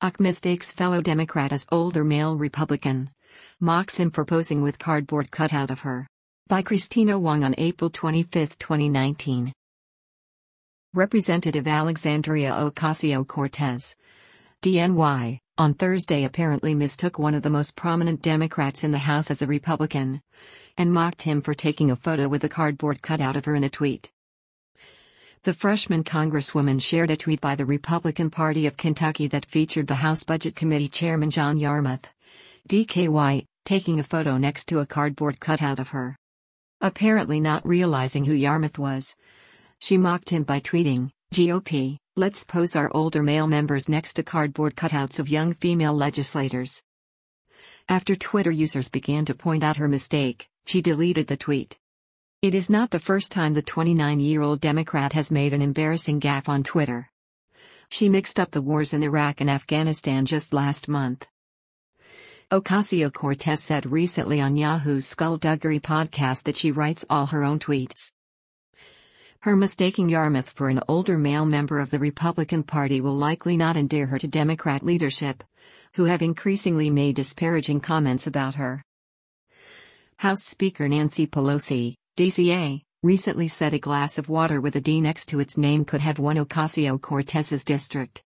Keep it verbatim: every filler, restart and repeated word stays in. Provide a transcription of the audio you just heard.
Ock mistakes fellow Democrat as older male Republican. Mocks him for posing with cardboard cutout of her. By Christina Wong on April twenty-fifth, twenty nineteen. Representative Alexandria Ocasio-Cortez, D N Y, on Thursday apparently mistook one of the most prominent Democrats in the House as a Republican, and mocked him for taking a photo with a cardboard cutout of her in a tweet. The freshman congresswoman shared a tweet by the Republican Party of Kentucky that featured the House Budget Committee Chairman John Yarmuth, D K Y, taking a photo next to a cardboard cutout of her. Apparently not realizing who Yarmuth was, she mocked him by tweeting, G O P, let's pose our older male members next to cardboard cutouts of young female legislators. After Twitter users began to point out her mistake, she deleted the tweet. It is not the first time the twenty-nine-year-old Democrat has made an embarrassing gaffe on Twitter. She mixed up the wars in Iraq and Afghanistan just last month. Ocasio-Cortez said recently on Yahoo's Skullduggery podcast that she writes all her own tweets. Her mistaking Yarmuth for an older male member of the Republican Party will likely not endear her to Democrat leadership, who have increasingly made disparaging comments about her. House Speaker Nancy Pelosi, D C A, recently said a glass of water with a D next to its name could have won Ocasio-Cortez's district.